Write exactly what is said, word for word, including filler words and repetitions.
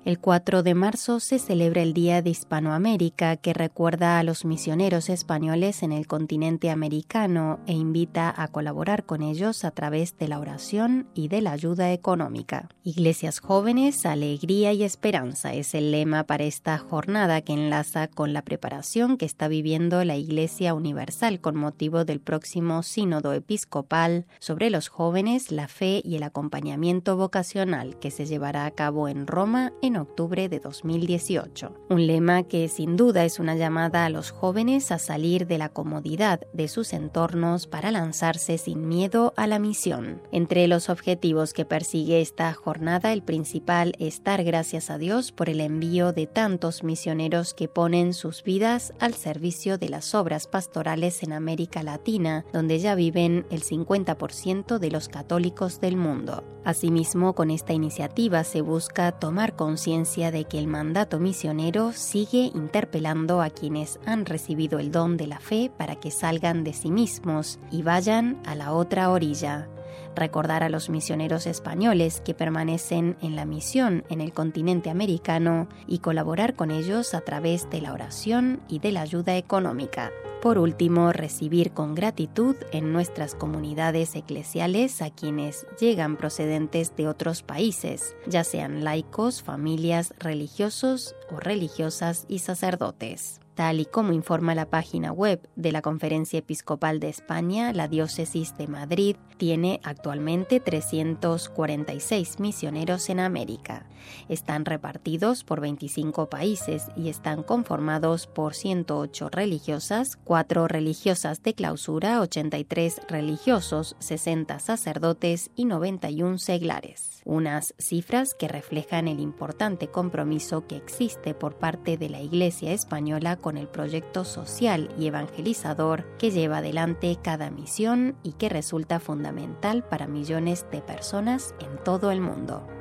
El cuatro de marzo se celebra el Día de Hispanoamérica, que recuerda a los misioneros españoles en el continente americano e invita a colaborar con ellos a través de la oración y de la ayuda económica. Iglesias jóvenes, alegría y esperanza es el lema para esta jornada, que enlaza con la preparación que está viviendo la Iglesia Universal con motivo del próximo Sínodo Episcopal sobre los jóvenes, la fe y el acompañamiento vocacional, que se llevará a cabo en Roma en octubre de dos mil dieciocho. Un lema que sin duda es una llamada a los jóvenes a salir de la comodidad de sus entornos para lanzarse sin miedo a la misión. Entre los objetivos que persigue esta jornada, el principal es dar gracias a Dios por el envío de tantos misioneros que ponen sus vidas al servicio de las obras pastorales en América Latina, donde ya viven el cincuenta por ciento de los católicos del mundo. Asimismo, con esta iniciativa se busca tomar conciencia de que el mandato misionero sigue interpelando a quienes han recibido el don de la fe para que salgan de sí mismos y vayan a la otra orilla. Recordar a los misioneros españoles que permanecen en la misión en el continente americano y colaborar con ellos a través de la oración y de la ayuda económica. Por último, recibir con gratitud en nuestras comunidades eclesiales a quienes llegan procedentes de otros países, ya sean laicos, familias, religiosos o religiosas y sacerdotes. Tal y como informa la página web de la Conferencia Episcopal de España, la Diócesis de Madrid tiene actualmente trescientos cuarenta y seis misioneros en América. Están repartidos por veinticinco países y están conformados por ciento ocho religiosas, cuatro religiosas de clausura, ochenta y tres religiosos, sesenta sacerdotes y noventa y uno seglares. Unas cifras que reflejan el importante compromiso que existe por parte de la Iglesia española con el proyecto social y evangelizador que lleva adelante cada misión y que resulta fundamental para millones de personas en todo el mundo.